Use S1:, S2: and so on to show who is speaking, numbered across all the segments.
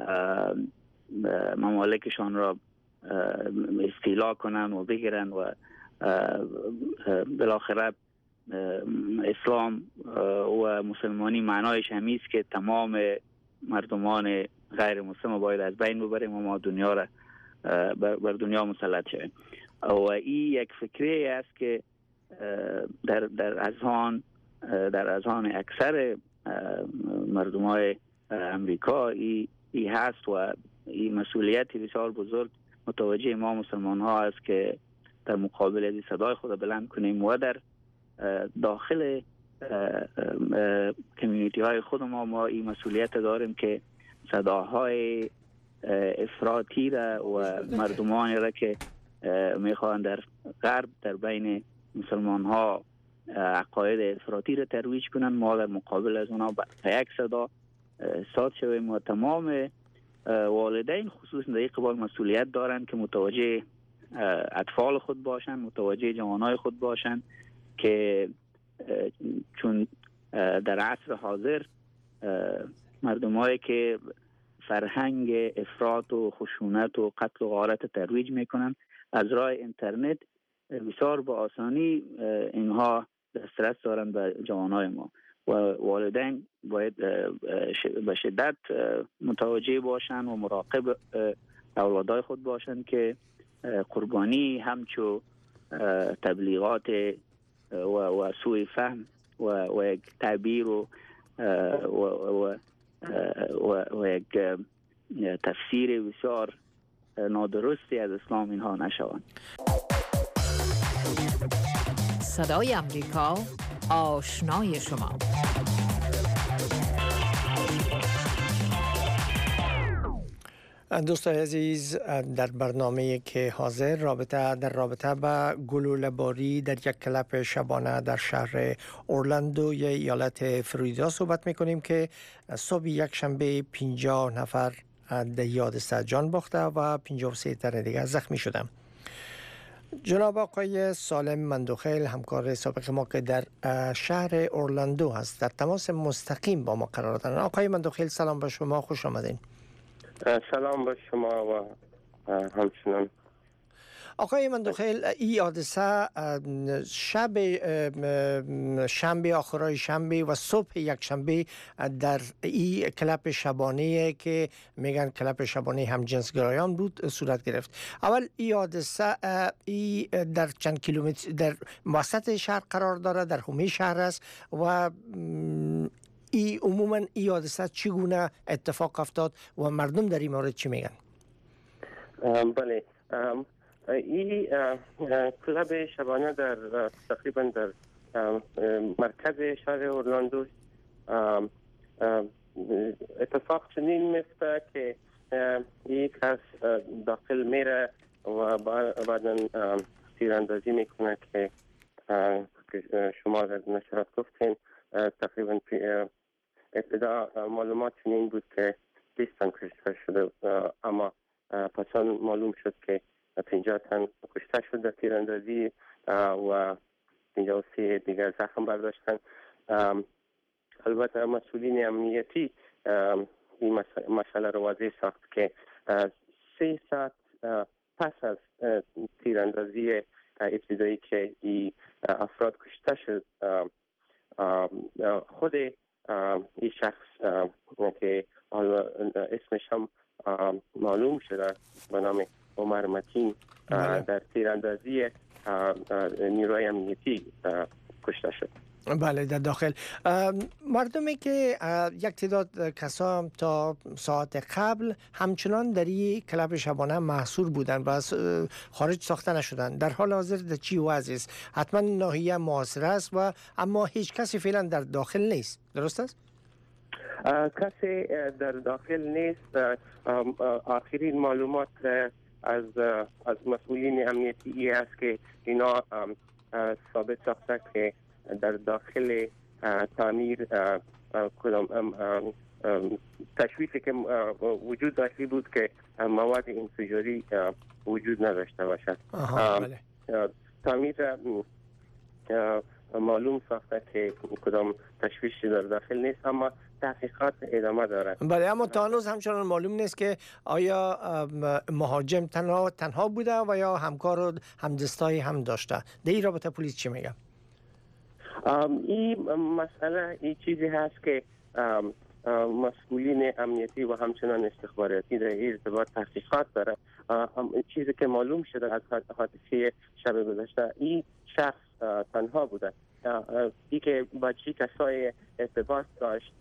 S1: ممالکشان را استیلا کنن و بگیرن و بالاخره اسلام و مسلمانی معنایش همیست که تمام مردمان غیر مسلم باید از بین ببریم و ما دنیا را بر دنیا مسلط شویم. و این یک فکری است که در اذهان اکثر مردمای امریکا ای هست و این مسئولیتی بسیار بزرگ متوجه ما مسلمان ها است که در مقابل از صدای خود بلند کنیم و در داخل کمیونیتی های خود ما این مسئولیت داریم که صداهای افراطی را و مردمانی را که میخوان در غرب در بین مسلمان ها عقاید افراطی را ترویج کنن، ما در مقابل از اونا به یک صدا ساد شویم و تمام والدین خصوصا در این قبال مسئولیت دارند که متوجه اطفال خود باشند، متوجه جوانای خود باشند که چون در عصر حاضر مردمایی که فرهنگ افراط و خشونت و قتل و غارت ترویج میکنن از راه اینترنت بسیار با آسانی اینها دسترس دارند به جوانای ما و والدین باید به شدت متوجه باشند و مراقب اولادای خود باشند که قربانی همچو تبلیغات و سوء فهم و یک تعبیر و یک تفسیر بسیار نادرستی از اسلام اینها نشوند.
S2: صدای امریکا، آشنای شما.
S3: دوستان عزیز، در برنامه که حاضر در رابطه با گلوله‌باری در یک کلب شبانه در شهر اورلندو ایالت فلوریدا صحبت میکنیم که صبح یک شنبه 50 نفر در حادثه جان باخته و 53 تن دیگر زخمی شدند. جناب آقای سالم مندوخیل همکار سابق ما که در شهر اورلندو هست در تماس مستقیم با ما قرار دارند. آقای مندوخیل سلام به شما، خوش آمدین.
S4: سلام به شما و همچنان.
S3: آقای مندوخیل، این حادثه شنبه آخرای شنبه و صبح یک شنبه در این کلب شبانه که میگن کلب شبانه همجنسگرایان بود صورت گرفت. اول این حادثه در چند کیلومتر در وسط شهر قرار داره، در حومه شهر است و عموما این حادثه چگونه اتفاق افتاد و مردم در این مورد چی میگن؟
S4: بله، این کلب شبانه در تقریبا در مرکز شهر اورلاندو اتفاق چنین میفته که یک کس داخل میره و بعدا تیراندازی میکنه که شما در نشرات گفتین. تقریبا ابتدا معلومات چنین بود که 20 تن کشته شده، اما پسان معلوم شد که 50 تن کشته شد در تیراندازی و 53 دیگر زخم برداشتن. البته مسئولین امنیتی این مسئله را واضح ساخت که 3 ساعت پس از تیراندازی ابتدایی که این افراد کشته شد، خود این شخص که اسمش هم معلوم شده به نام عمر متین در تیراندازی نیروی امنیتی کشته شد.
S3: بله، در داخل مردمی که یک تعداد کسا تا ساعت قبل همچنان در این کلب شبانه محصور بودند و خارج ساخته نشدند. در حال حاضر در چی وضع است؟ حتما ناحیه محاصره است و اما هیچ کسی فعلا در داخل نیست، درست است؟
S4: کسی در داخل نیست. آخرین معلومات از مسئولین امنیتی است که اینا ثابت ساخته که در داخل تعمیر تشویشی که وجود داشتی بود که مواد انفجاری وجود نداشته باشد. تعمیر معلوم ساخته که کدام تشویشی در داخل نیست، اما تحقیقات ادامه دارد.
S3: بله، اما تا هنوز همچنان معلوم نیست که آیا مهاجم تنها بوده و یا همکار و همدستایی هم داشته. در این رابطه پلیس چی میگه؟
S4: این مسئله این چیزی هست که مسئولین امنیتی و همچنان استخباراتی در این ارتباط تحقیقات داره. چیزی که معلوم شده از حادثه شب گذشته این شخص تنها بوده. ای که با چی کسای ارتباط داشت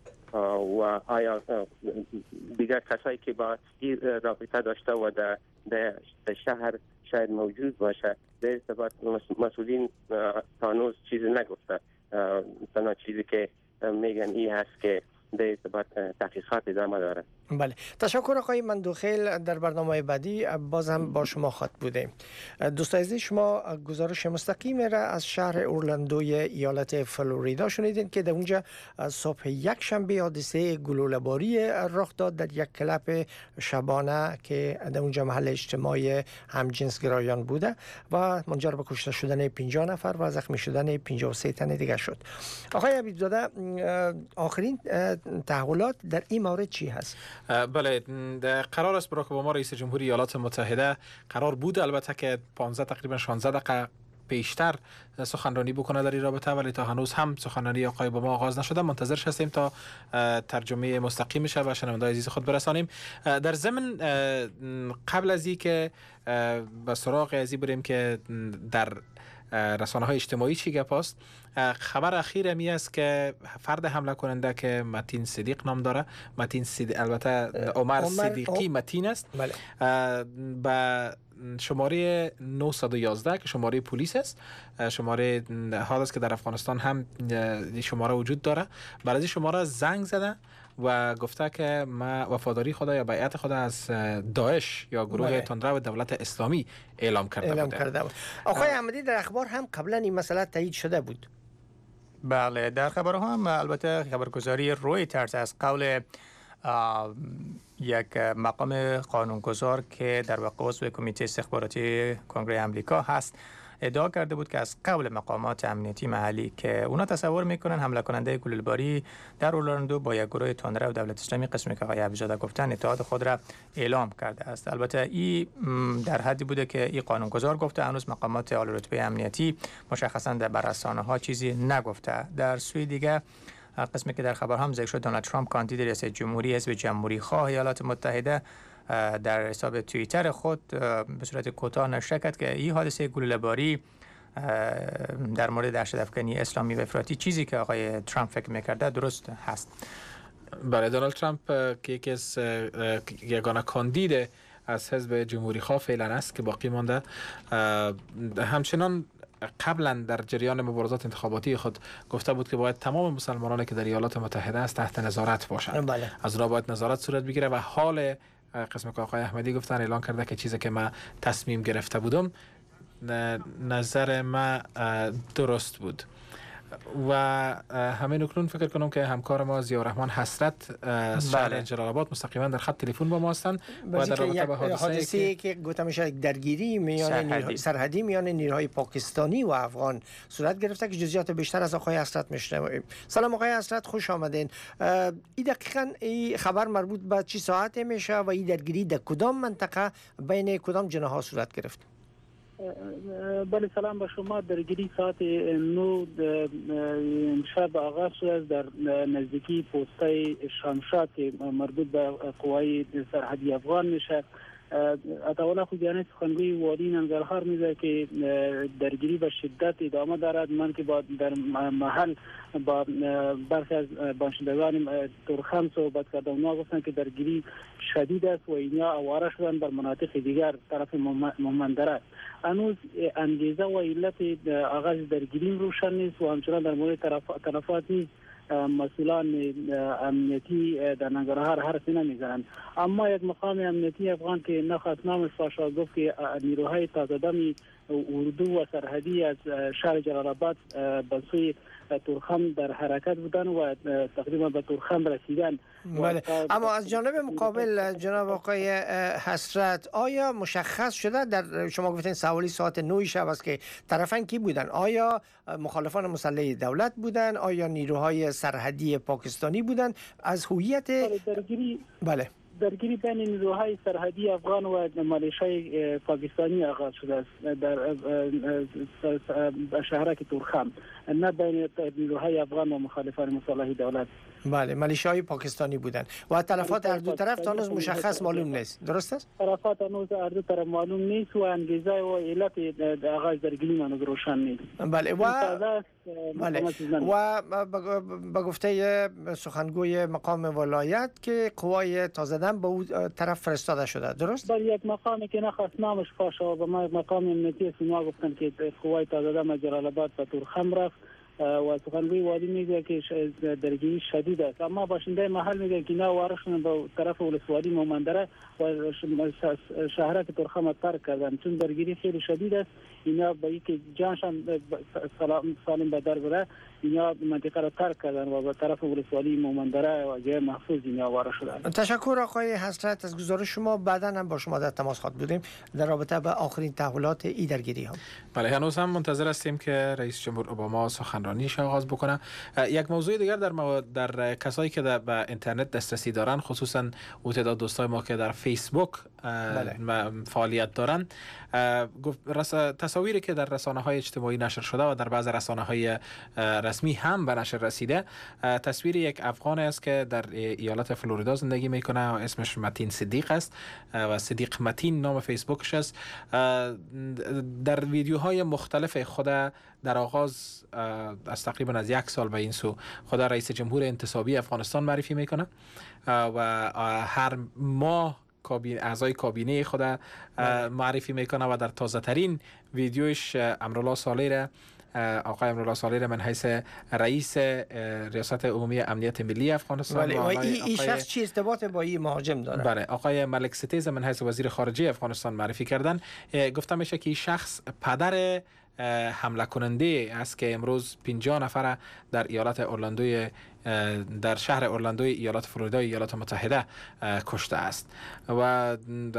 S4: و آیا دیگر کسایی که با این رابطه داشته و در شهر شاید موجود باشه در ارتباط مسئولین تا هنوز چیزی نگفته. تنها چیزی که میگن این هست که در ارتباط تحقیقات ادامه داره.
S3: بله، تشکر آقای مندوخیل. در برنامه بعدی باز هم با شما خط بودیم. دوست عزیز، شما گزارش مستقیم را از شهر اورلاندوی ایالت فلوریدا شنیدین که در اونجا صبح یک شنبه حادثه گلوله‌باری رخ داد در یک کلب شبانه که در اونجا محل اجتماع همجنسگرایان بوده و منجر به کشته شدن 50 نفر و زخمی شدن 53 تن دیگر شد. آقای حبیبزاده، آخرین تحولات در این مورد چی هست؟
S5: بله، قرار است براک اوباما رئیس جمهوری ایالات متحده قرار بود البته که 15 تقریبا 16 دقیقه پیشتر سخنرانی بکنه در این رابطه، ولی تا هنوز هم سخنرانی آقای اوباما آغاز نشده. منتظرش هستیم تا ترجمه مستقیمش و شنوندگان عزیز خود برسانیم. در ضمن قبل از این که به سراغ ازی بریم که در رسانه‌های اجتماعی چی گپ است، خبر اخیر می است که فرد حمله کننده که متین صدیق نام داره، متین صدیق البته عمر صدیقی متین است،
S3: بله.
S5: به شماره 911 که شماره پلیس است، شماره حال است که در افغانستان هم شماره وجود داره، برای شماره زنگ زده و گفته که ما وفاداری خدا یا بیعت خدا از داعش یا گروه تندرو دولت اسلامی اعلام کرده بود.
S3: آقای احمدی، در اخبار هم قبلا این مسئله تایید شده بود.
S6: بله، در خبرها هم البته خبرگزاری رویترز از قول یک مقام قانونگذار که در واقع عضو کمیته استخباراتی کنگره آمریکا هست ادعا کرده بود که از قبل مقامات امنیتی محلی که اونا تصور میکنن حمله کننده گلوله‌باری در اورلاندو با یک گروه تندرو دولت اسلامی، قسمی که آقای حبیبزاده گفتن، اتحاد خود را اعلام کرده است. البته این در حدی بوده که این قانونگذار گفته، هنوز مقامات اعلی رتبه امنیتی مشخصا در رسانه‌ها چیزی نگفته. در سوی دیگه قسمی که در خبر هم ذکر شد، دونالد ترامپ کاندید ریاست جمهوری حزب جمهوری خواه ایالات متحده در حساب توییتر خود به صورت کوتاه نشر کرد که این حادثه گلوله‌باری در مورد دهشت‌افکنی اسلامی و افراطی چیزی که آقای ترامپ فکر می‌کرده درست هست.
S5: برای دونالد ترامپ که یکی از یگانه کاندید از حزب جمهوری خواه فعلا است که باقی مانده، همچنان قبلا در جریان مبارزات انتخاباتی خود گفته بود که باید تمام مسلمانانی که در ایالات متحده است تحت نظارت باشند.
S3: بله.
S5: از اونها باید نظارت صورت بگیره و حال قسم که آقای احمدی گفتن اعلان کرده که چیزی که من تصمیم گرفته بودم نظر من درست بود. و همین اکنون فکر کنم که همکار ما ضیاءالرحمن حسرت از شهر جلال آباد مستقیما در خط تلفن با ما هستند و در رابطه با
S3: حادثه‌ای که گفته میشه درگیری میان سرحدی میان نیروهای پاکستانی و افغان صورت گرفته که جزئیات بیشتر از آقای حسرت میشنویم. سلام آقای حسرت، خوش آمدین. این دقیقاً این خبر مربوط به چه ساعتی میشه و این درگیری در کدام منطقه بین کدام جناح صورت گرفت؟
S7: بله، سلام به شما. درگیری ساعت 9 شب آغاز شد در نزدیکی پوسته شمشاد که مربوط به قوای سرحدی افغان میشه. عطاالله خوجانی سخنگوی والی ننگرهار میگه که درگیری به شدت ادامه دارد. من که در محل با برخی از باشندگان ترخم صحبت کردم، اونا گفتن که درگیری شدید است و اینا آواره شدن بر مناطق دیگر طرف مومندره. هنوز انگیزه و علت آغاز درگیری روشن نیست و همچنان در مورد تلفات نیست. مسئولان امنیتی در ننگرهار حرفی نمیزنند، اما یک مقام امنیتی افغان که نخواست نامش فاشا گفت که نیروهای تازه‌دمی اردو و سرحدی از شهر جلال آباد به سوی تورخم در حرکت بودن و تقریبا به تورخم رسیدن.
S3: بله. اما از جانب مقابل جناب آقای حسرت، آیا مشخص شده در شما گفتین سوالی ساعت 9 شب است که طرفین کی بودن؟ آیا مخالفان مسلح دولت بودن؟ آیا نیروهای سرحدی پاکستانی بودن؟ از هویت
S7: درگیری بین نیروهای سرحدی افغان و مالیشای پاکستانی آغاز شده است در شهرک تورخم، نه بین نیروهای افغان و مخالفان مسلح دولت.
S3: بله، مالیشای پاکستانی بودن و تلفات هر دو طرف تا هنوز مشخص معلوم نیست. درست است؟
S7: تلفات هنوز هر دو طرف معلوم نیست و انگیزه و علت آغاز درگیری هنوز روشن نیست.
S3: بله. و به گفته سخنگوی مقام ولایت که قوای تازدن به او طرف فرستاده شده. درست؟
S7: بله، یک مقامی که نخواست نامش فاش شد و مقام امنیتی سیما گفتن که قوای تازدن از جلال آباد به تورخم رفت و سخنگوی وادی میگه که درگیری شدید است، اما باشنده محل میگه که نه وارشون به طرف ولسوالی مومندره و شهرک تورخم ترک کردن چون درگیری خیلی شدید است. اینا به اینکه جانشان سالم به در بره اینا منطقه را ترک کردن و به طرف ولسوالی مومندره و جای محفوظ اینا وارد شدن.
S3: تشکر آقای حسرت از گزارش شما. بعدا هم با شما در تماس خواهد بودیم در رابطه با آخرین تحولات این درگیری ها.
S5: بله، هنوز هم منتظر هستیم که رئیس جمهور اوباما سخنرانیش آغاز بکنه. یک موضوع دیگر در کسایی که به اینترنت دسترسی دارن، خصوصا تعداد دوستای ما که در فیسبوک فعالیت دارن، تصاویری که در رسانه‌های اجتماعی نشر شده و در بعض رسانه‌های رسمی هم به نشر رسیده، تصویر یک افغان است که در ایالت فلوریدا زندگی میکنه و اسمش متین صدیق است و صدیق متین نام فیسبوکش است. در ویدیوهای مختلف خود در آغاز از تقریبا از 1 سال به این سو خود رئیس جمهور انتصابی افغانستان معرفی میکنه و هر ماه اعضای کابینه خود معرفی میکنه و در تازه ترین ویدیوش آقای امرالله صالح من حیث رئیس ریاست عمومی امنیت ملی افغانستان
S3: و این شخص چی ارتباط با این مهاجم داره؟
S5: بله، آقای ملک ستیز من حیث وزیر خارجه افغانستان معرفی کردن. گفته میشه که این شخص پدر حمله کننده است که امروز 50 نفر در ایالت اورلاندوی در شهر اورلاندوی ایالات فلوریدا ایالات متحده کشته است و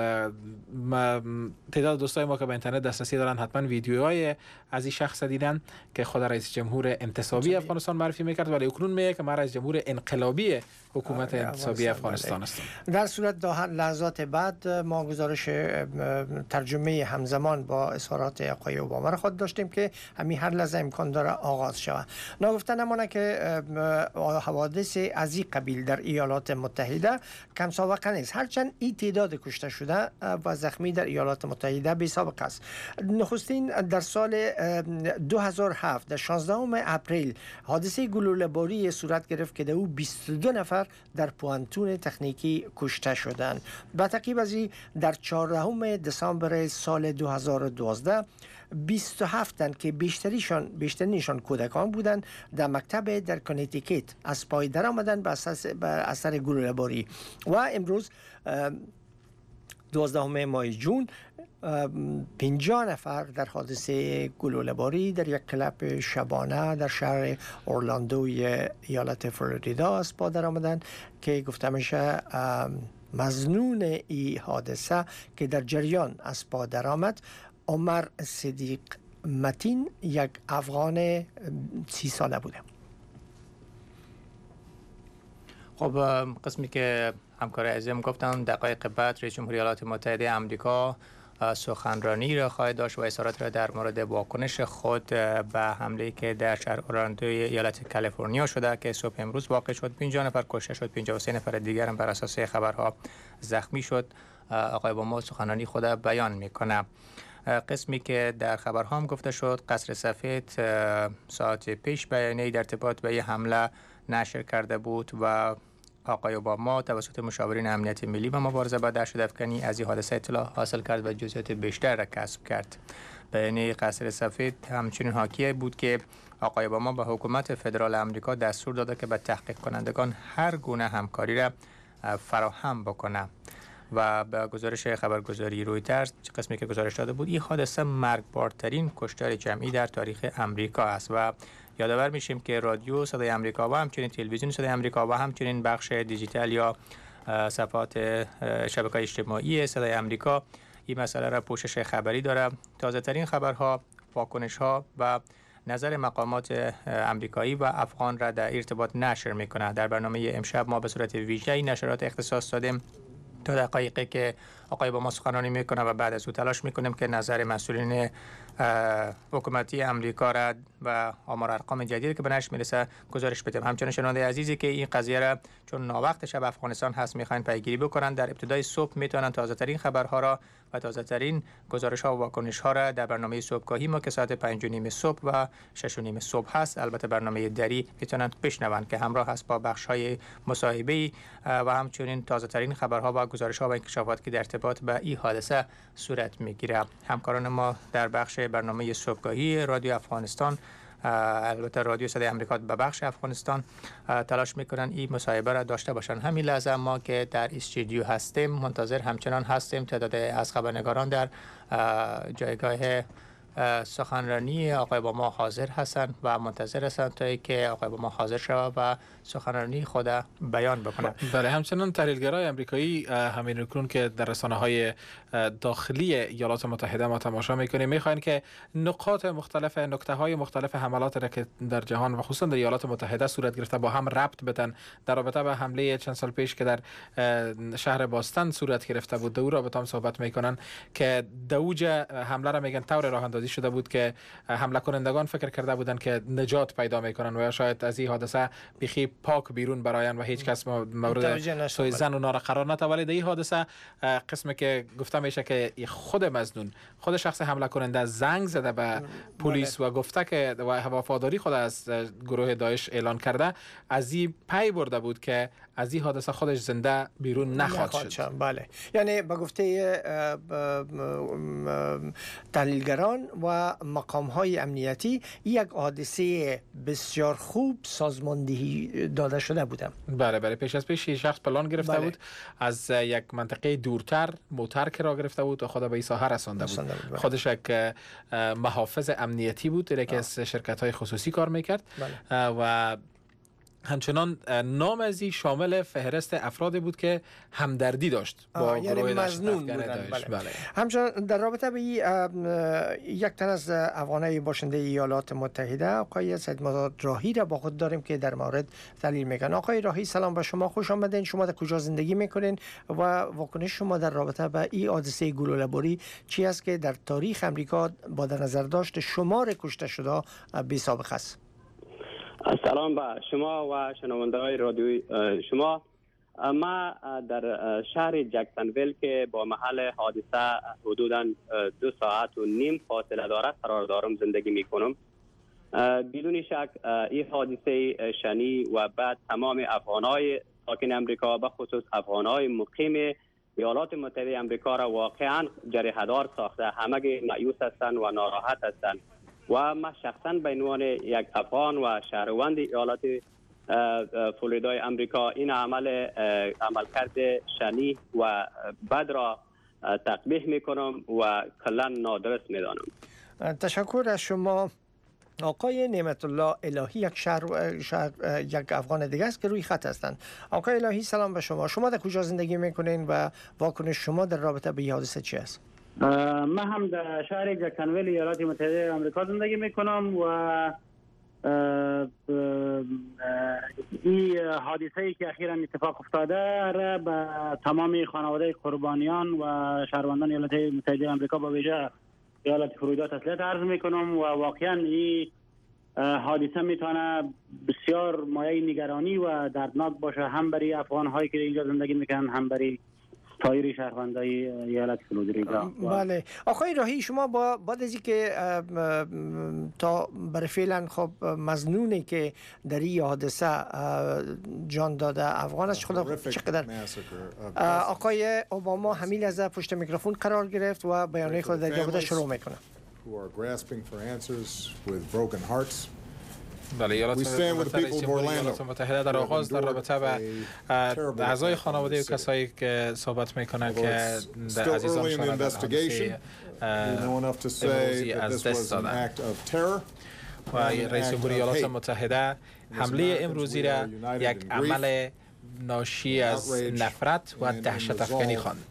S5: تعداد دوستای ما که به اینترنت دسترسی دارن حتما ویدیوهای از این شخص دیدن که خود رئیس جمهور انتصابی افغانستان معرفی میکرد، ولی اکنون میگه که من رئیس جمهور انقلابی حکومت انتصابی افغانستان هستم.
S3: در صورت لحظات بعد ما گزارش ترجمه همزمان با اظهارات آقای اوباما را خود داشتیم که همین هر لحظه امکان داره آغاز شود. نگفته نمونه که حوادث از این قبیل در ایالات متحده کم سابقه نیست، هرچند این تعداد کشته شده و زخمی در ایالات متحده بی سابقه است. نخستین در سال 2007 در 16 اپریل حادثه گلوله‌باری صورت گرفت که در او 22 نفر در پوانتون تکنیکی کشته شدند. به تعقیب از این در 14 دسامبر سال 2012 27 تن که بیشترینشان کودکان بودند در مکتب در کنیتیکت از پای در آمدن به اثر گلوله‌باری و امروز 12 ماه جون 50 نفر در حادثه گلوله‌باری در یک کلب شبانه در شهر اورلاندوی ایالت فلوریدا از پا در آمدن که گفته میشه مظنون این حادثه که در جریان از پا در آمد عمر صدیق متین یک افغان 30 ساله بوده.
S6: خب قسمی که همکار عزیزم گفتن دقایق بعد رئیس جمهوری ایالات متحده آمریکا سخنرانی را خواهد داشت و اظهارات را در مورد واکنش خود به حمله که در شهر اورلاندوی ایالت کالیفرنیا شده که صبح امروز واقع شد. 50 نفر کشته شد، 53 نفر دیگر هم بر اساس خبرها زخمی شد. آقای اوباما سخنرانی خود بیان میکنه. قسمی که در خبرها هم گفته شد قصر سفید ساعت پیش بیانیه‌ای در ارتباط به این حمله نشر کرده بود و آقای اوباما توسط مشاورین امنیت ملی و مبارزه با دهشت افکنی از این حادثه اطلاع حاصل کرد و جزئیات بیشتر را کسب کرد. بیانیه قصر سفید همچنین حاکی بود که آقای اوباما به حکومت فدرال آمریکا دستور داده که به تحقیق کنندگان هر گونه همکاری را فراهم بکنه و به گزارش خبرگزاری رویترز قسمی که گزارش داده بود این حادثه مرگبارترین کشتار جمعی در تاریخ امریکا است و یادآور میشیم که رادیو صدای امریکا و همچنین تلویزیون صدای امریکا و همچنین بخش دیجیتال یا صفحات شبکه‌های اجتماعی صدای امریکا این مسئله را پوشش خبری داره. تازه ترین خبرها، واکنش ها و نظر مقامات امریکایی و افغان را در ارتباط نشر میکنه. در برنامه امشب ما به صورت ویژه‌ای نشرات اختصاص دادیم تا دقایقی که آقای با ما سخنرانی میکنه و بعد از او تلاش میکنیم که نظر مسئولین حکومتی امریکا را و آمار ارقام جدیدی که به نشر میرسه گزارش بدیم. همچنین شنونده عزیزی که این قضیه را چون ناوقت شب افغانستان هست میخواین پیگیری بکنن، در ابتدای صبح میتونن تازه ترین خبرها را و تازه ترین گزارش ها و واکنش ها را در برنامه صبحگاهی ما که ساعت 5:30 صبح و 6:30 صبح هست، البته برنامه دری میتونن بشنون که همراه هست با بخش های مصاحبه‌ای و همچنین تازه ترین خبرها و گزارش ها و انکشافات که در ارتباط به این حادثه صورت میگیره. همکاران ما در بخش برنامه صبحگاهی رادیو افغانستان، البته رادیو صدای امریکا به بخش افغانستان، تلاش میکنن این مصاحبه را داشته باشن. همین لحظه ما که در استودیو هستیم منتظر همچنان هستیم تعداد از خبرنگاران در جایگاه سخنرانی آقای با ما حاضر هستند و منتظر هستند تا اینکه آقای با ما حاضر شود و سخنرانی خود بیان بکنه.
S5: بله، همچنان تحلیلگرای آمریکایی همین رکن که در رسانه‌های داخلی ایالات متحده ما تماشا می‌کنیم می‌خواین که نقاط مختلف، نکته‌های مختلف حملات را که در جهان و خصوصا در ایالات متحده صورت گرفته با هم ربط بدن در رابطه با حمله چند سال پیش که در شهر باستن صورت گرفته بود. در رابطه هم صحبت می‌کنن که دوج حمله را میگن طور راه اندازی شده بود که حمله کنندگان فکر کرده بودند که نجات پیدا می‌کنن و شاید از این حادثه بخی پاک بیرون براین و هیچ کس مورد سوء ظن و نار قرار نده. ولی در این حادثه قسمی که گفته میشه که خود مظنون، خود شخص حمله کننده زنگ زده به پلیس و گفته که وفاداری خود از گروه داعش اعلان کرده، از این پی برده بود که از این حادثه خودش زنده بیرون نخواهد شد.
S3: بله، یعنی به گفته تحلیلگران و مقام‌های امنیتی یک حادثه بسیار خوب سازماندهی داده شده بودم.
S5: بله، پیش از پیش شخص پلان گرفته بود از یک منطقه دورتر موتر که را گرفته بود و خود به این ساحه رسانده بود. خودش یک محافظ امنیتی بود که از شرکت‌های خصوصی کار میکرد و همچنان نام از این شامل فهرست افرادی بود که همدردی داشت با گروه
S3: مظنون
S5: داعش. بله.
S3: همچنان در رابطه به یک تن از افغانای باشنده ایالات متحده آقای سید مزاد راهی را با خود داریم که در مورد تحلیل میکنن. آقای راهی سلام به شما، خوش آمدین. شما در کجا زندگی میکنین و واکنش شما در رابطه به این حادثه گلوله‌باری چی است که در تاریخ امریکا با در نظر داشت شمار کشته شده بی سابقه است؟
S4: سلام به شما و شنونده‌های رادیوی شما. ما در شهر جکسنویل که با محل حادثه حدوداً 2.5 ساعت فاصله دارد قرار دارم زندگی میکنم. بدون شک این حادثه شنی و بعد تمام افغانای ساکن امریکا به خصوص افغانای مقیم ایالات متحده امریکا را واقعاً جریحه‌دار ساخته. همه مایوس هستند و ناراحت هستند و ما شخصا به عنوان یک افغان و شهروند ایالات فلوریدای امریکا این عملکرد شنی و بد را تقبیح میکنم و کلا نادرست میدانم.
S3: تشکر از شما. آقای نعمت الله الهی یک افغان دیگه است که روی خط هستند. آقای الهی سلام به شما. شما در کجا زندگی میکنین و واکنش شما در رابطه به این حادثه چی است؟
S7: من هم در شهر جکسنویل ایالات متحده آمریکا زندگی میکنم و این حادثه ای که اخیراً اتفاق افتاده را به تمام خانواده قربانیان و شهروندان ایالات متحده آمریکا با ویژه ایالت فلوریدا تسلیت عرض میکنم و واقعا این حادثه میتونه بسیار مایه نگرانی و دردناک باشه، هم برای افغان هایی که اینجا زندگی میکنن هم برای سایر شهروندای ایالت فلوریدا.
S3: بله آقای راهی، شما بعد از اینکه تا برای فعلا خب مظنونی که در این حادثه جان داده افغان است خدا چقدر آقای اوباما همین از پشت میکروفون قرار گرفت و بیانیه خود در جابده شروع میکنه.
S5: بله، ایالات متحده در آغاز در رابطه با اعضای خانواده و کسایی که صحبت میکنن که عزیزانشان در حادثه امروزی از دست دادن و رئیس جمهور ایالات متحده حمله امروزی را یک عمل ناشی از نفرت و دهشت افکنی خواند.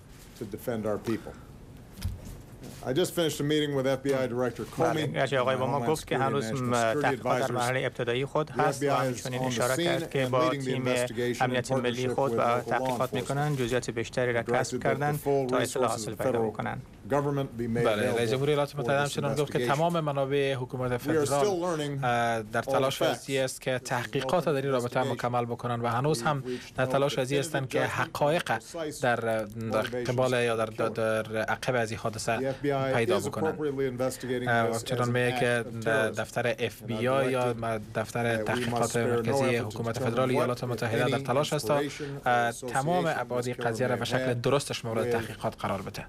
S6: گرچه آقای اوباما گفت که هنوز تحقیقات در مرحله ابتدایی خود هست و همچنین اشاره کرد که با تیم امنیت ملی خود و تحقیقات میکنن جزئیات بیشتری را کسب کردن تا اطلاع حاصل پیدا بکنن.
S5: بله، رئیس جمهور ایالات متحده همچنین گفت که تمام منابع حکومت فدرال در تلاش ازی است که تحقیقات در این رابطه مکمل بکنن و هنوز هم در تلاش ازی هستند که حقایق در قبال یا در عقب از این حادثه پیدا بکنن. چنان میگه که دفتر FBI یا دفتر تحقیقات مرکزی حکومت فدرال ایالات متحده در تلاش است تا تمام ابعاد قضیه را به شکل درستش مورد تحقیقات قرار بده.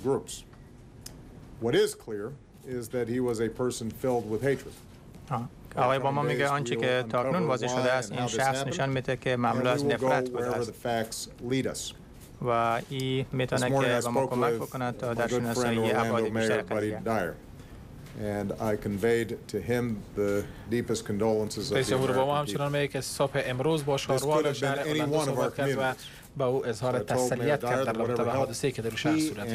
S6: آقای اوباما میگه آنچه که تاکنون واضح شده است این شخص نشان میده که مملو از نفرت بوده است و این میتونه که به ما کمک بکنه تا در شناسایی ابعاد بیشتر قضیه.
S5: رئیس جمهور اوباما همچنان میگه که صبح امروز با شهروار شهر اورلاندو صحبت کرد و با او اظهار تسلیت کرد در رابطه با حادثه‌ای که در شهر صورت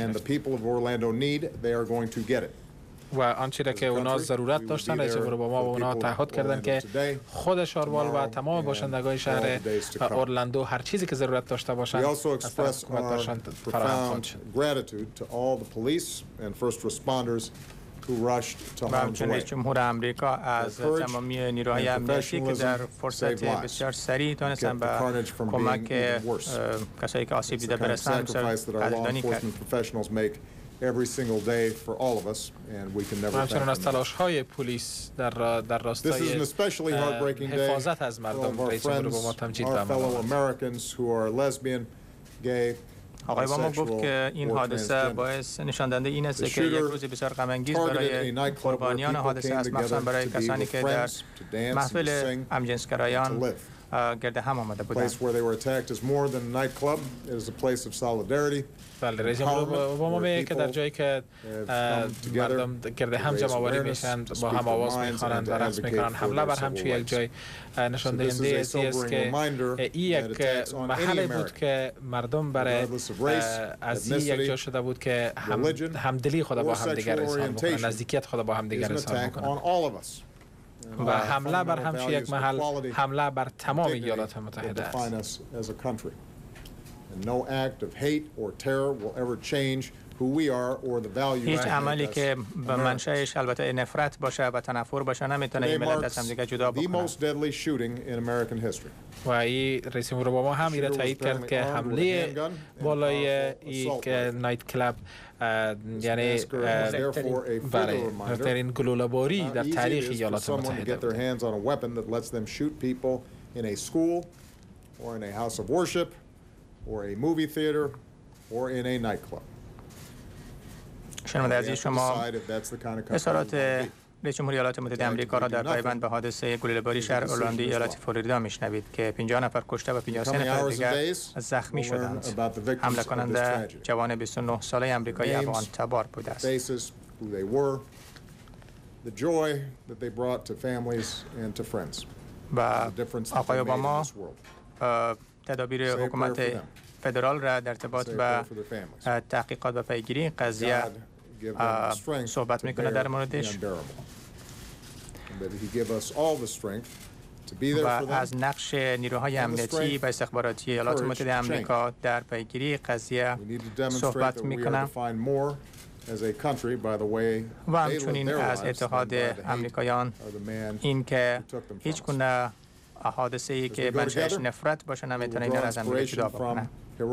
S5: گرفت. و آنچه را که اونا ضرورت داشتن رئیس جمهور اوباما و اونا تعهد کردن که خود شاروال و تمام باشندگان شهر اورلاندو هر چیزی که ضرورت داشته باشند از طرف حکومت داشتن فراهم خواهد شد.
S6: و همچنین رئیس جمهور امریکا از تمامی نیروهای امنیتی که در فرصت بسیار سریع تانستن به کمک کسایی که آسیب دیده برسن قدردانی کرد.
S5: همچنین از تلاش‌های پلیس در راستای حفاظت از مردم رئیس جمهور اوباما تمجید به عمل آورد.
S6: آقای اوباما گفت که این حادثه باعث نشان دهنده این است که یک روز بسیار غم انگیز برای قربانیان حادثه است، مخصوصا برای کسانی که در محفل همجنسگرایان گرد هم آمده بودند.
S5: بله، رئیس جمهور اوباما میگه که در جایی که مردم گرد هم جمع آوری میشن با هم آواز میخوانند و رقص میکنن، حمله بر هم یک جای نشان دهنده است که این یک محلی بود که مردم برای از این یک جا شده بود که همدلی خود با هم دیگر اظهار بکنن، نزدیکیت خود با هم دیگر اظهار بکنن و حمله بر همچین یک محل حمله بر تمام ایالات متحده است.
S6: هیچ عملی که به منشأش البته نفرت باشه و تنفر باشه نمیتونه این ملت از هم دیگه جدا بکنه.
S5: و این رئیس جمهور اوباما هم این را تایید کرد که حمله بالای یک نایت کلاب یعنی بهترین گلوله‌باری در تاریخ ایالات متحده بود.
S8: or a movie theater or in a nightclub.
S6: شنونده عزیز، شما اظهارات رئیس جمهور ایالات متحده آمریکا را در پایبند به حادثه گلوله‌باری شهر اورلاندو ایالت فلوریدا میشنوید که 50 نفر کشته و 53 نفر دیگر زخمی شدند. حمله کننده جوان 29 ساله آمریکایی افغان تبار بوده است. و آقای اوباما تدابیر حکومت فدرال را در ارتباط به تحقیقات و پیگیری قضیه صحبت میکنه در موردش و از نقش نیروهای امنیتی و استخباراتی ایالات متحده آمریکا در پیگیری قضیه صحبت میکنه و همچنین از اتحاد آمریکایان این که هیچ گونه حادثه‌ای که منشأش نفرت باشه نمیتونه اینا را از هم جدا بکنه.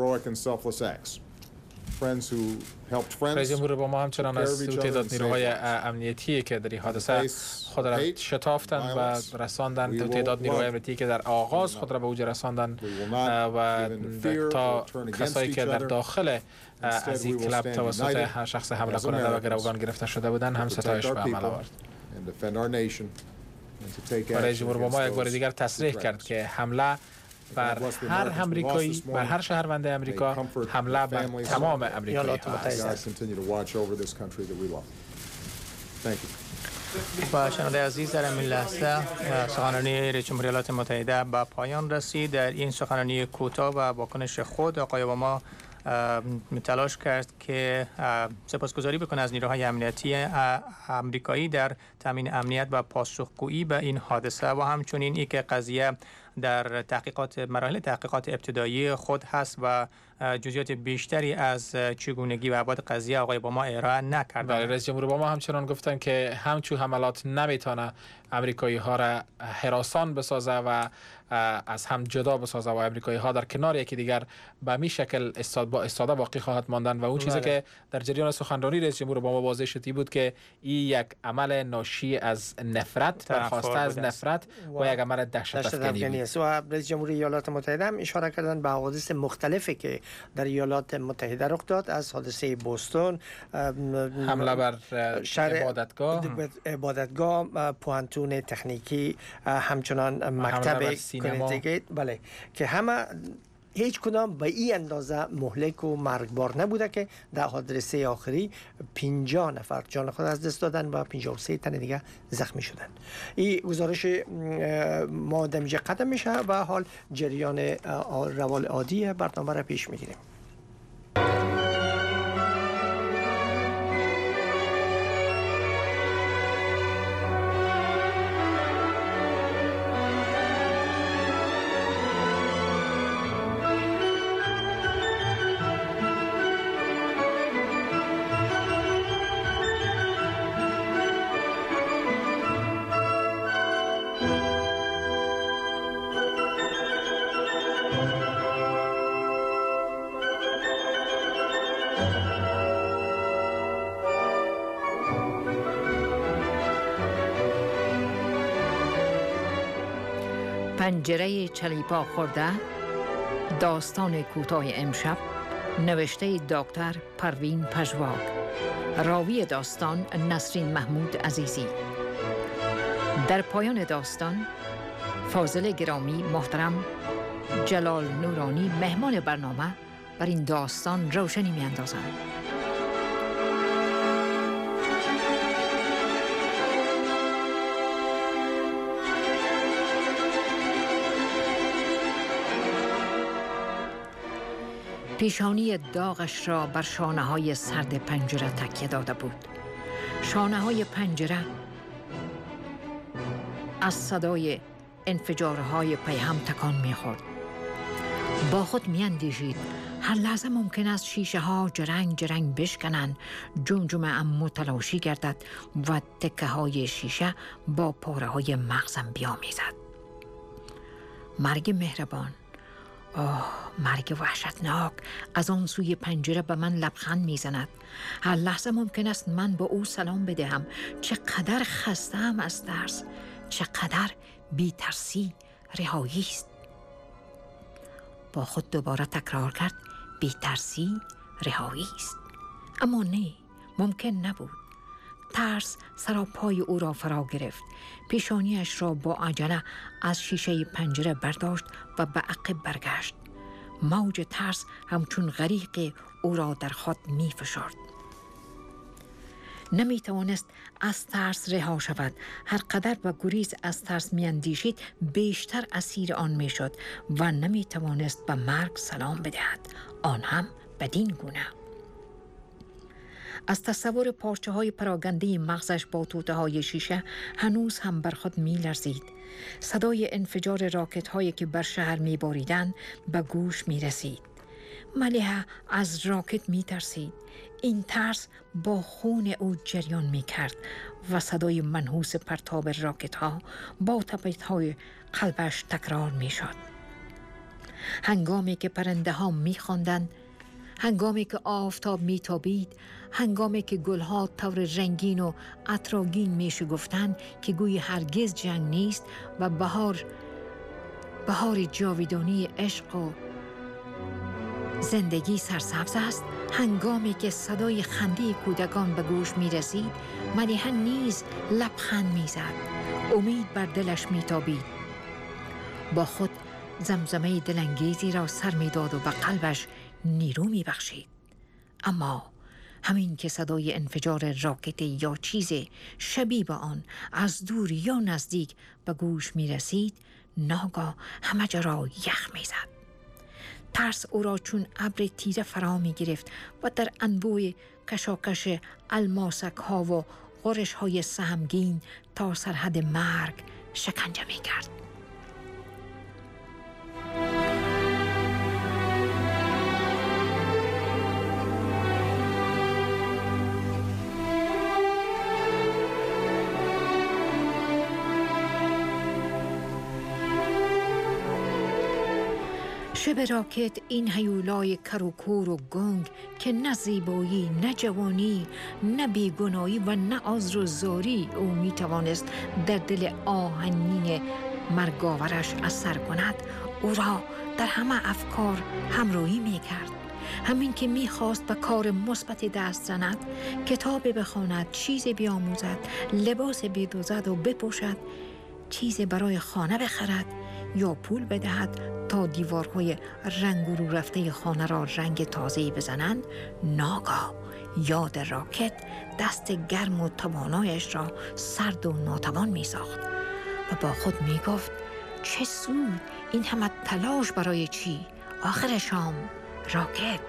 S5: رئیس جمهور اوباما همچنان از تعداد نیروهای امنیتی که در این حادثه خود را شتافتند و رساندند، تعداد نیروهای امنیتی که در آغاز خود را به اوج رساندند و تا کسایی که در داخل از این کلاب توسط شخص حمله کننده و گروگان گرفته شده بودند هم ستایش به عمل آورد. رئیس جمهور اوباما یک بار دیگر تصریح کرد که حمله بر هر امریکایی، بر هر شهروند امریکا، حمله بر تمام امریکایی است.
S6: با شنونده عزیز در این لحظه سخنرانی رئیس جمهوری ایالات متحده به پایان رسید. در این سخنرانی کوتاه و واکنش خود آقای اوباما تلاش کرد که سپاسگزاری بکنه از نیروهای امنیتی امریکایی در تامین امنیت و پاسخگویی به این حادثه و همچنین ای که قضیه در مراحل تحقیقات ابتدایی خود هست و جزئیات بیشتری از چگونگی و ابعاد قضیه آقای اوباما ارائه نکرد.
S5: رئیس جمهور اوباما همچنان گفتن که همچون حملات نمیتونه امریکایی ها را هراسان بسازه و از هم جدا بسازه و امریکایی ها در کنار یکی دیگر به می شکل استاده باقی خواهد ماندن و اون چیزی که در جریان سخنرانی رئیس جمهور اوباما واضح شده بود که این یک عمل ناشی از نفرت، برخواسته از نفرت و یک عمل دهشت‌افکنی است.
S3: و رئیس جمهوری ایالات متحده هم اشاره کردن به حوادث مختلفی که در ایالات متحده رخ داد، از حادثه بوستون،
S5: حمله بر
S3: عبادتگاه، پوانتون تکنیکی، همچنان مکتب کنتیکت، بله، که همه هیچ کدام به این اندازه مهلک و مرگبار نبوده که در حادثه آخری 50 نفر جان خود از دست دادن و 53 تن دیگه زخمی شدن. این گزارش ما دمیجه قدم میشه و حال جریان روال عادی برنامه را پیش میگیریم.
S2: پنجره چلیپا خورده، داستان کوتاه امشب، نوشته دکتر پروین پژواک، راوی داستان نسرین محمود عزیزی. در پایان داستان فاضل گرامی محترم جلال نورانی مهمان برنامه بر این داستان روشنی می‌اندازند. پیشانی داغش را بر شانه‌های سرد پنجره تکیه داده بود. شانه‌های پنجره از صدای انفجارهای پیهم تکان می‌خورد. با خود می‌اندیشید هر لحظه ممکن است شیشه‌ها جرنگ بشکنند، جمجمه ام متلاشی گردد و تکه‌های شیشه با پاره‌های مغزم بیامیزد. مرگ مهربان، مرگ وحشتناک از آن سوی پنجره به من لبخند میزند. هر لحظه ممکن است من با او سلام بدهم. چقدر خسته‌ام از ترس، چقدر بی‌ترسی رهایی است. با خود دوباره تکرار کرد بی‌ترسی رهایی است. اما نه، ممکن نبود. ترس سراپای او را فرا گرفت. پیشانیش را با عجله از شیشه پنجره برداشت و به عقب برگشت. موج ترس همچون غریق او را در خود می فشرد. نمی توانست از ترس رها شود. هر قدر به گریز از ترس می اندیشید بیشتر اسیر آن می شد و نمی توانست به مرگ سلام بدهد، آن هم بدین گونه. از تصور پارچه های پراگنده مغزش با توته های شیشه هنوز هم بر خود می لرزید. صدای انفجار راکت هایی که بر شهر می باریدن به گوش می رسید. ملیحه از راکت می ترسید. این ترس با خون او جریان می کرد و صدای منحوس پرتاب راکت ها با تپش های قلبش تکرار می شد. هنگامی که پرنده ها می خواندند، هنگامی که آفتاب میتابید، هنگامی که گلها طور رنگین و عطرآگین میشگفتند که گویی هرگز جنگ نیست و بهار جاویدانی عشق و زندگی سرسبز است، هنگامی که صدای خنده کودکان به گوش می رسید، ملیحه نیز لبخند می زد. امید بر دلش میتابید. با خود زمزمه دلانگیزی را سر میداد و به قلبش نیرو میبخشید. اما همین که صدای انفجار راکت یا چیز شبیه به آن از دور یا نزدیک به گوش می رسید، ناگاه همه جا را یخ می زد. ترس او را چون ابر تیره فرا می گرفت و در انبوه کشاکش الماسک ها و غرش های سهمگین تا سرحد مرگ شکنجه می کرد. شب راکت این هیولای کروکور و گنگ که نه زیبایی، نه جوانی، نه بیگناهی و نه عذر و زاری او می توانست در دل آهنین مرگاورش اثر کند، او را در همه افکار همراهی می کرد. همین که می خواست به کار مثبت دست زند، کتاب بخواند، چیز بیاموزد، لباس بدوزد و بپوشد، چیز برای خانه بخرد یا پول بدهد تا دیوارهای رنگ رو رفته خانه را رنگ تازه‌ای بزنند، ناگاه یاد راکت دست گرم و توانایش را سرد و ناتوان می ساخت و با خود می گفت چه سود این همه تلاش برای چی؟ آخر شام راکت.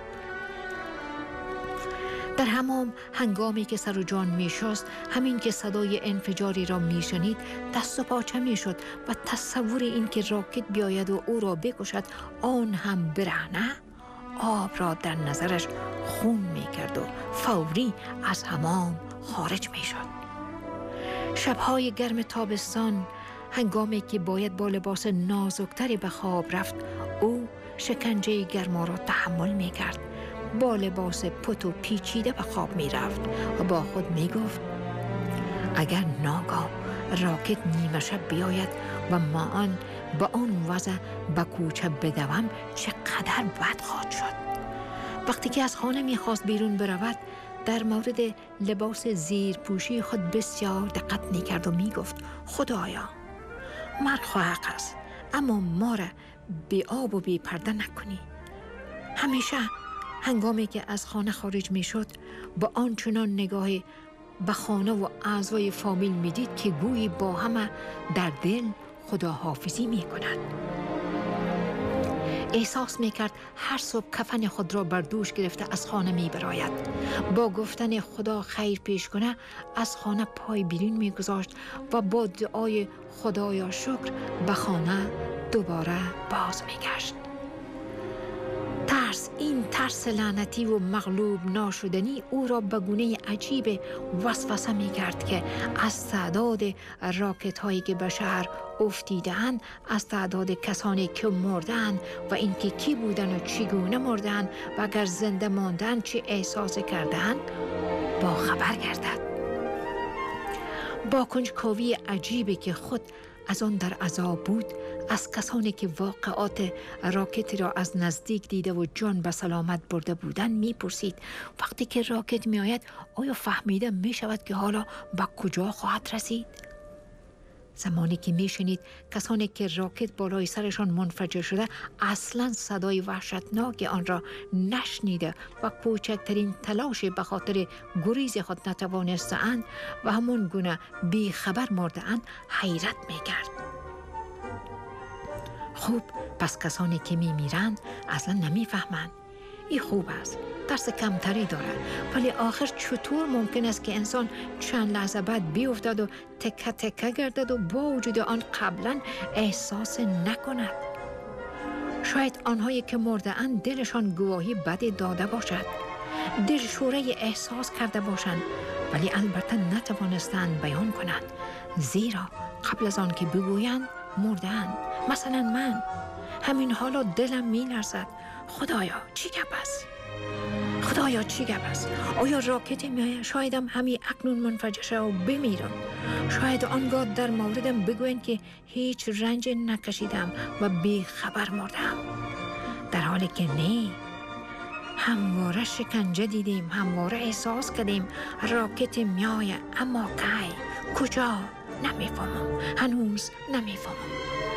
S2: در حمام هنگامی که سر و جان می شست، همین که صدای انفجاری را می شنید دست و پاچه می شد و تصور این که راکت بیاید و او را بکشد آن هم برهنه آب را در نظرش خون می کرد و فوری از حمام خارج می شد. شبهای گرم تابستان هنگامی که باید با لباس نازکتری به خواب رفت، او شکنجه گرما را تحمل می کرد. با لباس پت و پیچیده به خواب می رفت و با خود می گفت اگر ناگاه راکت نیمه شب بیاید و ما با آن وضع به کوچه بدوم چقدر بد خواهد شد. وقتی که از خانه می خواست بیرون برود، در مورد لباس زیرپوشی خود بسیار دقت می کرد و می گفت خدایا مرگ حق است، اما ما را بی آب و بی پرده نکنی. همیشه هنگامی که از خانه خارج می شد با آنچنان نگاهی به خانه و اعضای فامیل می دید که گویی با همه در دل خداحافظی می کند. احساس می کرد هر صبح کفن خود را بر دوش گرفته از خانه می براید. با گفتن خدا خیر پیش کنه از خانه پای بیرون می گذاشت و با دعای خدایا شکر به خانه دوباره باز می گشت. این ترس لعنتی و مغلوب ناشدنی او را به گونه عجیب وسوسه می کرد که از تعداد راکت هایی که به شهر افتیدند، از تعداد کسانی که مردند و اینکه کی بودن و چگونه مردند و اگر زنده ماندن چه احساس کردند با خبر گردد. با کنجکاوی عجیبی که خود از آن در عذاب بود، از کسانی که واقعات راکت را از نزدیک دیده و جان به سلامت برده بودند میپرسید وقتی که راکت میآید آیا فهمیده میشود که حالا به کجا خواهد رسید؟ زمانی که میشنید کسانی که راکت بالای سرشان منفجر شده اصلا صدای وحشتناک آن را نشنیده و کوچکترین تلاشی به خاطر گریز خود نتوانستند و همون گونه بی خبر مرده‌اند، حیرت میکرد. خوب، پس کسانی که میمیرند اصلا نمیفهمند. این خوب است، ترس کمتری دارد، ولی آخر چطور ممکن است که انسان چند لحظه بعد بیفتد و تکه تکه گردد و با وجود آن قبلا احساس نکند؟ شاید آنهایی که مرده اند دلشان گواهی بدی داده باشد، دلشوره احساس کرده باشند، ولی البته نتوانستند بیان کنند، زیرا قبل از آن که بگویند مردند. مثلا من همین حالا دلم می لرزد. خدایا چی گپ است؟ خدایا چی گپ است؟ آیا راکت میآید؟ شایدم همین اکنون منفجر شد و بمیرم. شاید آنگاه در موردم بگویند که هیچ رنج نکشیدم و بی خبر مردم، در حالی که نه. همواره شکنجه دیدیم، همواره احساس کردیم راکت میآید، اما کی؟ کجا؟ نمیفهمم، هنوز نمیفهمم.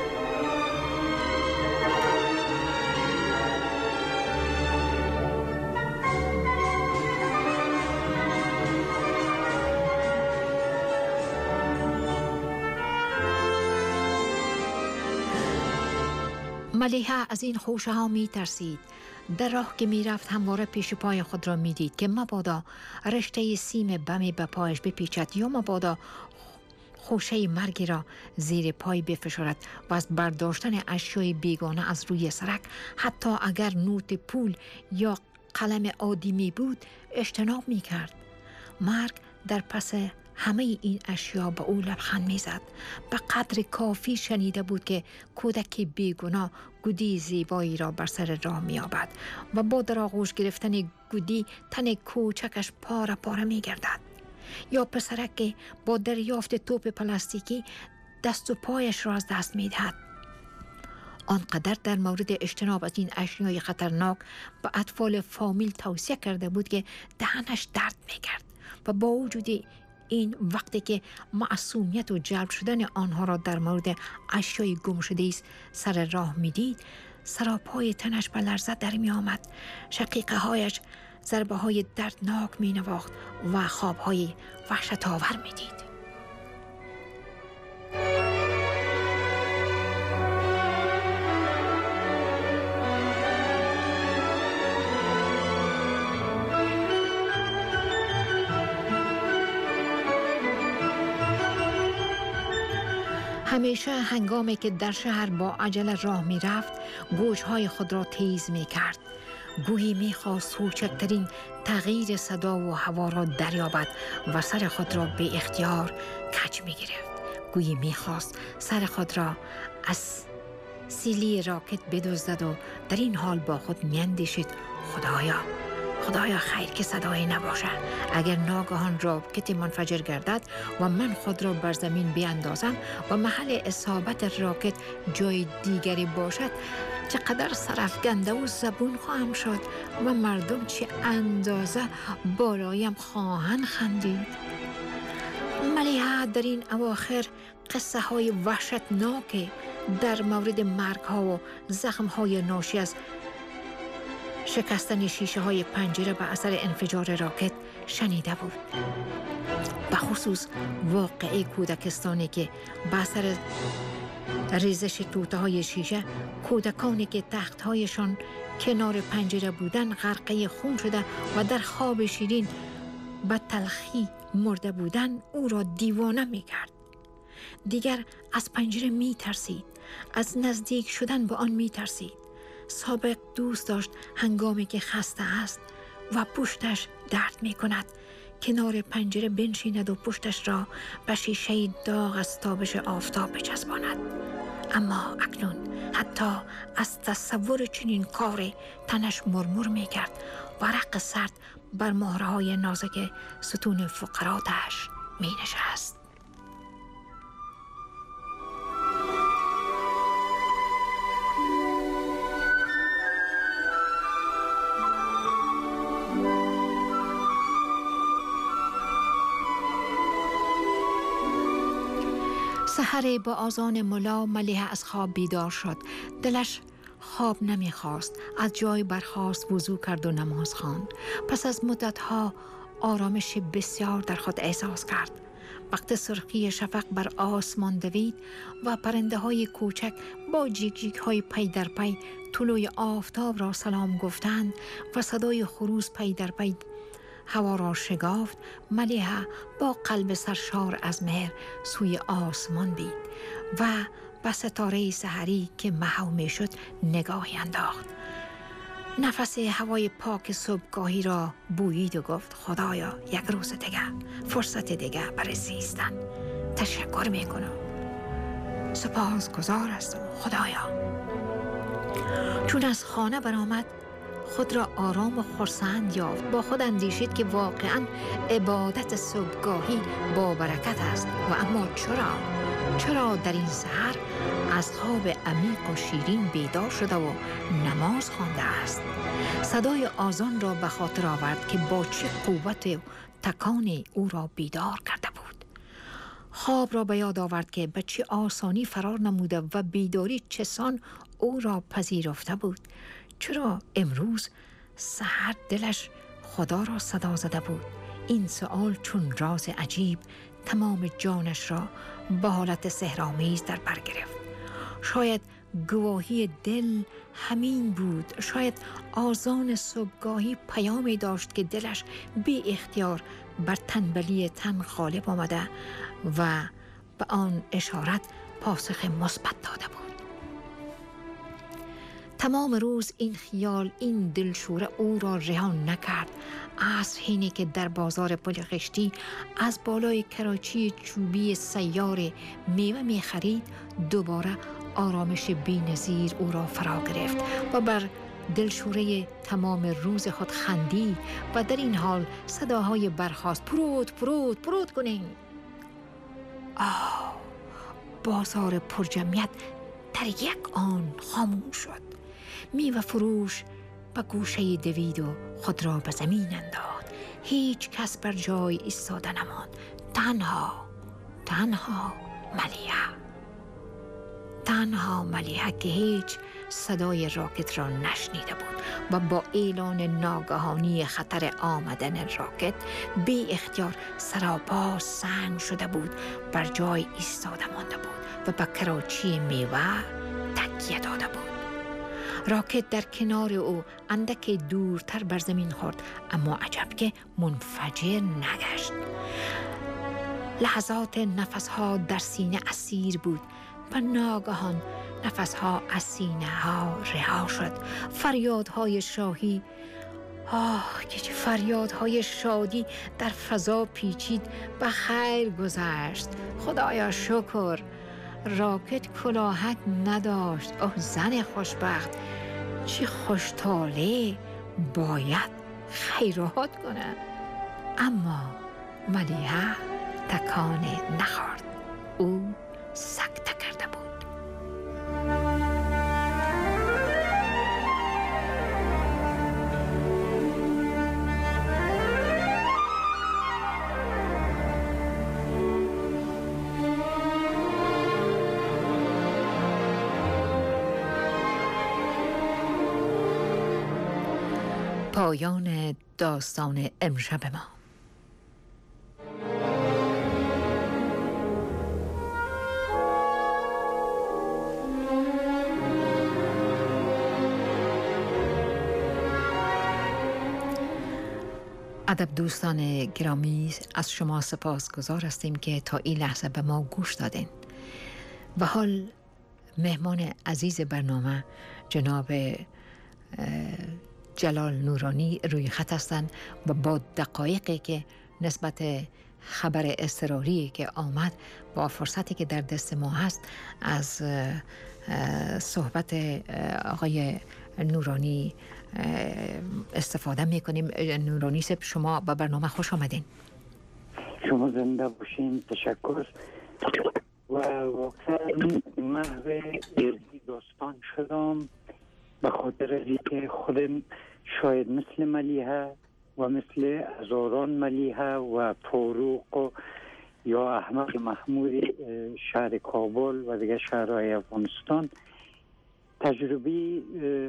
S2: ملیحه از این خوشه ها می ترسید. در راه که می رفت همواره پیش پای خود را می دید که مبادا رشته سیم بمی به پایش بپیچد یا مبادا خوشه مرگی را زیر پای بفشارد و از برداشتن اشیای بیگانه از روی سرک، حتی اگر نوت پول یا قلم عادی می بود، اجتناب می کرد. مرگ در پس همه این اشیا به او لبخند میزد. به قدر کافی شنیده بود که کودک بیگناه گودی زیبایی را بر سر راه می‌یابد و با در آغوش گرفتن گودی تن کوچکش پاره پاره می‌گردد، یا پسرک که با دریافت توپ پلاستیکی دست و پایش را از دست می‌دهد. آنقدر در مورد اجتناب از این اشیای خطرناک به اطفال فامیل توصیه کرده بود که دهنش درد می‌کرد و با وجود این وقتی که معصومیت و جلب شدن آنها را در مورد اشیای گم شده سر راه میدید، سراپای تنش به لرزه در می آمد. شقیقه هایش ضربه های دردناک می نواخت و خواب های وحشت آور می دید. همیشه هنگامی که در شهر با عجله راه می رفت، گوشهای خود را تیز می کرد. گویی می خواست کوچکترین تغییر صدا و هوا را دریابد و سر خود را به اختیار کج می گرفت. گویی می خواست سر خود را از سیلی راکت بدزدد و در این حال با خود می اندیشید: خدایا خیر که صدایی نباشه. اگر ناگهان راکتی منفجر گردد و من خود را بر زمین بیاندازم و محل اصابت راکت جای دیگری باشد، چقدر سرافکنده و زبون خواهم شد و مردم چه اندازه بالایم خواهند خندید. ملیحه در این اواخر قصه های وحشتناک در مورد مرگ ها و زخم های ناشی از شکستن شیشه های پنجره به اثر انفجار راکت شنیده بود. به خصوص واقعه کودکستانی که به اثر ریزش توته های شیشه، کودکانی که تخت هایشان کنار پنجره بودن غرقه خون شده و در خواب شیرین به تلخی مرده بودن، او را دیوانه می کرد. دیگر از پنجره می ترسید، از نزدیک شدن به آن می ترسید. سابق دوست داشت هنگامی که خسته است و پشتش درد می کند کنار پنجره بنشیند و پشتش را به شیشه داغ از تابش آفتاب بچسباند. اما اکنون حتی از تصور چنین کاری تنش مرمور می کرد و رق سرد بر مهره‌های نازک ستون فقراتش می نشست. سحر با آذان ملا ملیحه از خواب بیدار شد. دلش خواب نمیخواست. از جای برخاست، وضو کرد و نماز خواند. پس از مدتها آرامش بسیار در خود احساس کرد. وقت سرخی شفق بر آسمان دوید و پرنده های کوچک با جیک جیک های پی در پی طلوع آفتاب را سلام گفتند و صدای خروس پی در پی هوا را شگافت، ملیحه با قلب سرشار از مهر سوی آسمان دید و به ستاره سحری که محو می شد نگاهی انداخت. نفس هوای پاک صبحگاهی را بویید و گفت: خدایا یک روز دیگه، فرصت دیگه برای زیستن. تشکر می کنم، سپاسگزار هستم خدایا. چون از خانه برآمد خود را آرام و خرسند یافت. با خود اندیشید که واقعاً عبادت صبحگاهی با برکت است. و اما چرا در این سحر از خواب عمیق و شیرین بیدار شده و نماز خوانده است؟ صدای آذان را به خاطر آورد که با چه قوت و تکان او را بیدار کرده بود. خواب را به یاد آورد که به چه آسانی فرار نموده و بیداری چسان او را پذیرفته بود. چرا امروز سحر دلش خدا را صدا زده بود؟ این سؤال چون راز عجیب تمام جانش را به حالت سحرآمیز در بر گرفت. شاید گواهی دل همین بود. شاید آذان صبحگاهی پیامی داشت که دلش بی اختیار بر تنبلی تن غالب آمده و به آن اشارت پاسخ مثبت داده بود. تمام روز این خیال، این دلشوره او را رها نکرد. عصر حینی که در بازار پل خشتی از بالای کراچی چوبی سیار میوه می خرید، دوباره آرامش بی‌نظیر او را فرا گرفت و بر دلشوره تمام روز خود خندید و در این حال صداهای برخاست: پرود پرود پرود کنین. بازار پرجمعیت در یک آن خاموش شد. میوه فروش به گوشه دوید و خود را به زمین انداخت. هیچ کس بر جای ایستاده نماند. تنها ملیحه که هیچ صدای راکت را نشنیده بود و با اعلان ناگهانی خطر آمدن راکت بی اختیار سراپا سنگ شده بود، بر جای ایستاده مانده بود و به کراچی میوه تکیه داده بود. راکت در کنار او اندک دورتر بر زمین خورد، اما عجب که منفجر نگشت. لحظات نفسها در سینه اسیر بود و ناگهان نفسها از سینه ها رها شد. فریادهای شاهی، که چه فریادهای شادی در فضا پیچید. به خیر گذشت، خدایا شکر. راکت کلاهک نداشت. زن خوشبخت، چه خوشطاله، باید خیرات کنه. اما ملیحه تکان نخورد. او سکته کرده بود. پایان داستان امشب ما. ادب دوستان گرامی، از شما سپاسگزار هستیم که تا این لحظه به ما گوش دادین. و حال مهمان عزیز برنامه جناب جلال نورانی روی خط هستند و با دقایقی که نسبت خبر اضطراری که آمد با فرصتی که در دست ما هست از صحبت آقای نورانی استفاده میکنیم. نورانی صاحب، شما به برنامه خوش آمدین.
S9: شما زنده باشین. تشکر. و واقعا محو ارزی داستان شدم به خاطر از اینکه خودم شاید مثل ملیحه و مثل هزاران ملیحه و فاروق و یا احمد محمود شهر کابل و دیگه شهرهای افغانستان تجربی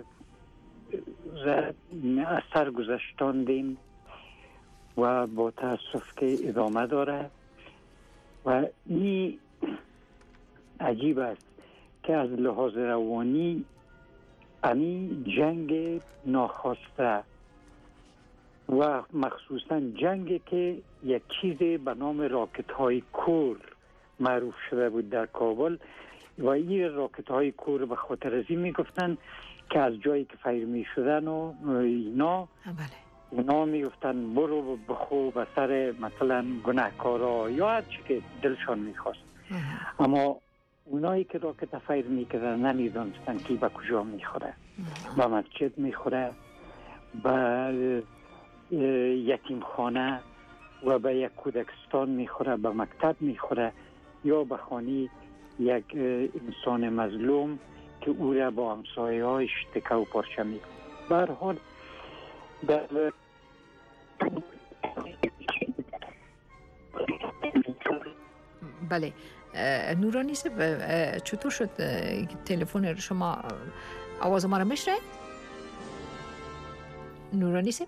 S9: از سر گذشتاندیم و با تاسف که ادامه داره. و این عجیب است که از لحاظ روانی امی جنگ ناخواسته و مخصوصا جنگی که یک چیزی به نام راکت های کور معروف شده بود در کابل و این راکت های کور به خاطر از این می گفتن که از جایی که فیر می شدن و اینا می گفتن برو بخو به سر مثلا گناهکارا یا هر چی که دلشان می خواست. اما اونایی که راکت فیر می کردن نمی دانستن که به کجا می خوره. به مسجد می خوره، به یتیم خانه و به یک کودکستان می خوره، به مکتب می خوره یا به خانه یک انسان مظلوم که او را با همسایه هایش تکه و پارچه می کنه. به هر حال
S2: بله نورانی صاحب چطور شد تلفن شما آواز ما رو میشنه؟ نورانی صاحب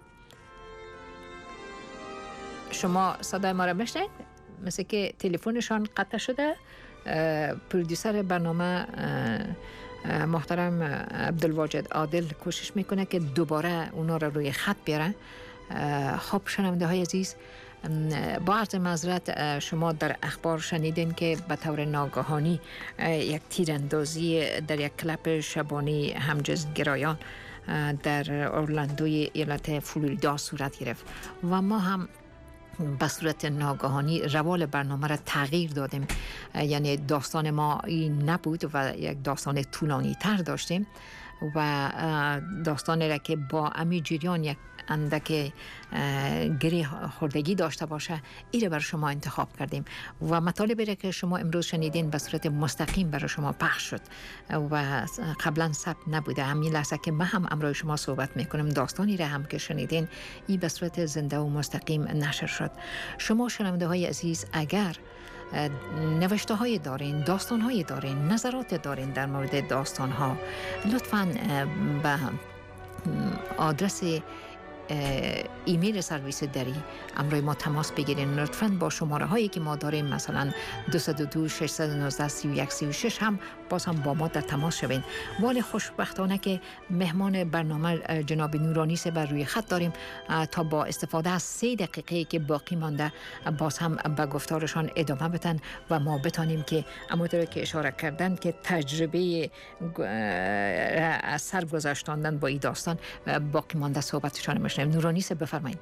S2: شما صدای ما رو میشنید؟ مثل که تلفنشان قطع شده. پرودیوسر برنامه محترم عبدالواجد عادل کوشش میکنه که دوباره اونا رو روی خط بیاره. خب شنونده های عزیز، با عرض معذرت شما در اخبار شنیدین که به طور ناگهانی یک تیراندازی در یک کلب شبانی همجنسگرایان در اورلاندوی ایالت فلوریدا صورت گرفت و ما هم به صورت ناگهانی روال برنامه را تغییر دادیم. یعنی داستان ما این نبود و یک داستان طولانی تر داشتیم و داستانی را که با امی جریان یک اندک گره خوردگی داشته باشه این را برای شما انتخاب کردیم و مطالبی را که شما امروز شنیدین به صورت مستقیم برای شما پخش شد و قبلا ثبت نبوده. همین لحظه که من هم امروز شما صحبت میکنم داستانی را هم که شنیدین این به صورت زنده و مستقیم نشر شد. شما شنونده های عزیز اگر نوشته های دارین، داستان های دارین، نظرات دارین در مورد داستان ها، لطفاً به آدرس ایمیل سرویس دری امروی ما تماس بگیرین. لطفاً با شماره هایی که ما داریم مثلا 202 619 31 36 هم باز هم با ما در تماس شوین. ولی خوشبختانه که مهمان برنامه جناب نورانی سے بر روی خط داریم تا با استفاده از 3 دقیقه که باقی مانده باز هم به گفتارشان ادامه بدن و ما بتانیم که همونطور که اشاره کردن که تجربه از سر گذاشتن با این داستان باقی مانده صحبتشان میشنیم. نورانی سے بفرمایید.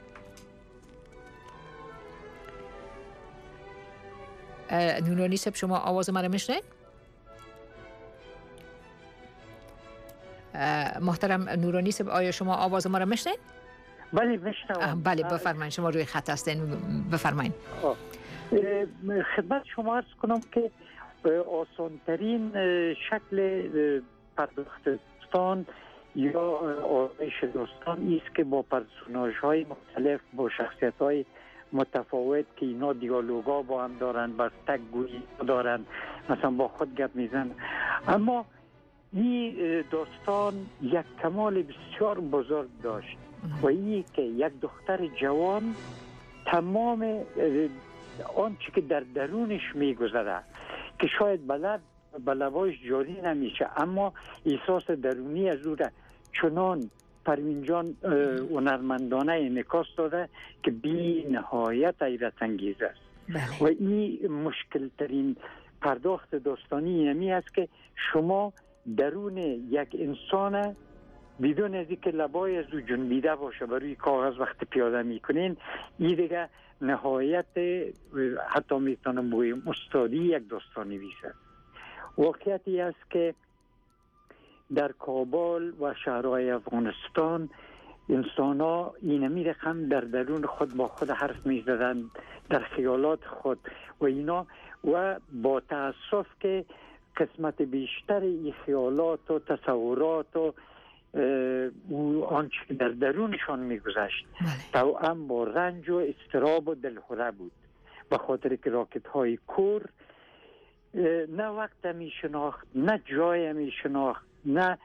S2: نورانی صاحب شما آواز ما رو میشنید؟ محترم نورانی صاحب آیا شما آواز ما رو میشنید؟
S9: بله میشنوم.
S2: بله بفرمایید، شما روی خط هستین، بفرمایید.
S9: خدمت شما عرض کنم که آسانترین شکل پرداخت داستان یا آرایش داستان است که با پرسوناژ های مختلف، با شخصیت های متفاوت که اینا دیالوگا با هم دارن، بر تک گویی دارن، مثلا با خود گپ میزن. اما این داستان یک کمال بسیار بزرگ داشت و این که یک دختر جوان تمام آنچه که در درونش میگذره که شاید به لبایش جاری نمیشه اما احساس درونی از او چنان پروین جان هنرمندانه انعکاس داده که بی نهایت حیرت انگیز است. و این مشکل ترین پرداخت داستانی اینمی است که شما درون یک انسان بدون از اینکه لبای از او جنبیده باشه بر روی کاغذ وقت پیاده میکنین، این دیگه نهایت حتی میتونم بگویم استادی یک داستان‌نویس است. واقعیتی است که در کابل و شهرهای افغانستان انسان ها اینمی رقم در درون خود با خود حرف می زدند، در خیالات خود و اینا، و با تأسف که قسمت بیشتر این خیالات و تصورات و آنچه که در درونشان می گذشت توأم با رنج و اضطراب و دلخوره بود، به خاطر که راکت های کور نه وقت می شناخت، نه جای می شناخت، نه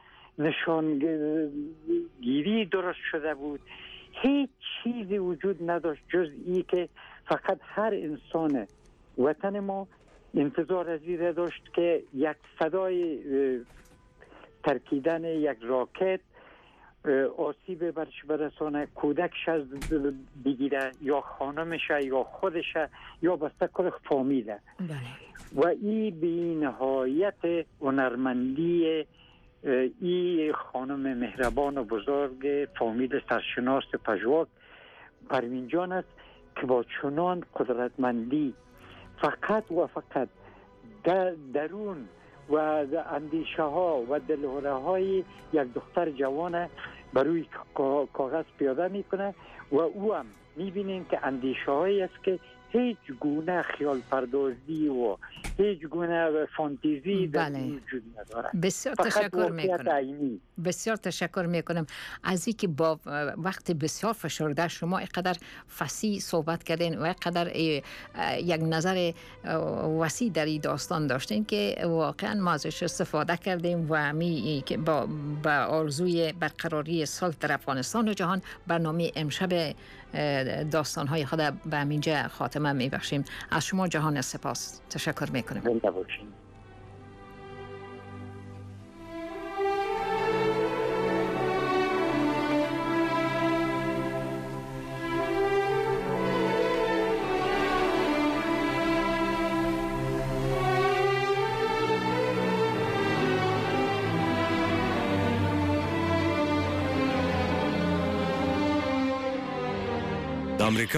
S9: نشانگیری درست شده بود، هیچ چیزی وجود نداشت جز ای که فقط هر انسان وطن ما انتظار از این داشت که یک صدای ترکیدن یک راکت آسیب برش برسانه، کودکش از بگیره یا خانمش یا خودش یا بسته کل فامیله. و این بی نهایت هنرمندی این خانم مهربان و بزرگ فامیل سرشناس پژواک پروین جان است که با چنان قدرتمندی فقط و فقط درون و اندیشه ها و دلهوره های یک دختر جوان بر روی کاغذ پیاده میکنه و او هم میبینیم که اندیشه هایی است که هیچ گونه خیال پردازی و هیچ گونه فانتزی در وجود نداره.
S2: بسیار تشکر میکنم. بسیار تشکر میکنم از اینکه با وقت بسیار فشرده شما اینقدر فصیح صحبت کردین و اینقدر یک نظر وسیع در این داستان داشتین که واقعا ما ازش استفاده کردیم و می که با آرزوی برقراری صلح در افغانستان و جهان برنامه امشب داستان‌های خود به همینجا خاتمه می‌بخشیم. از شما جهان سپاس تشکر می‌کنیم.
S9: زنده باشین.
S10: امریکا